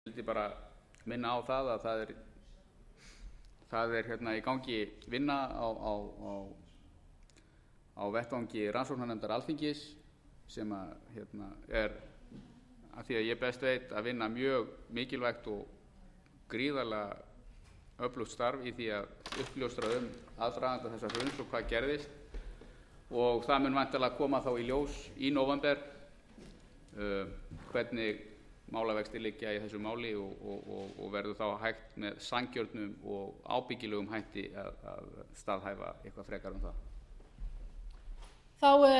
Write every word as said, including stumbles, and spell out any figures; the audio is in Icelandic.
vildi bara minna á það að það er það er hérna í gangi vinna á, á, á, á vettvangi rannsóknarnefndar Alþingis sem að, hérna, er að því að ég best veit að vinna mjög mikilvægt og gríðarlega öflugt starf í því að uppljóstra um aðdraganda þessa hruns og hvað gerðist, og það mun væntanlega koma þá í ljós í nóvember uh, hvernig málavextir liggja í þessu máli og, og, og, og verður þá hægt með sanngjörnum og ábyggilegum hætti að, að staðhæfa eitthvað frekar um það. Þá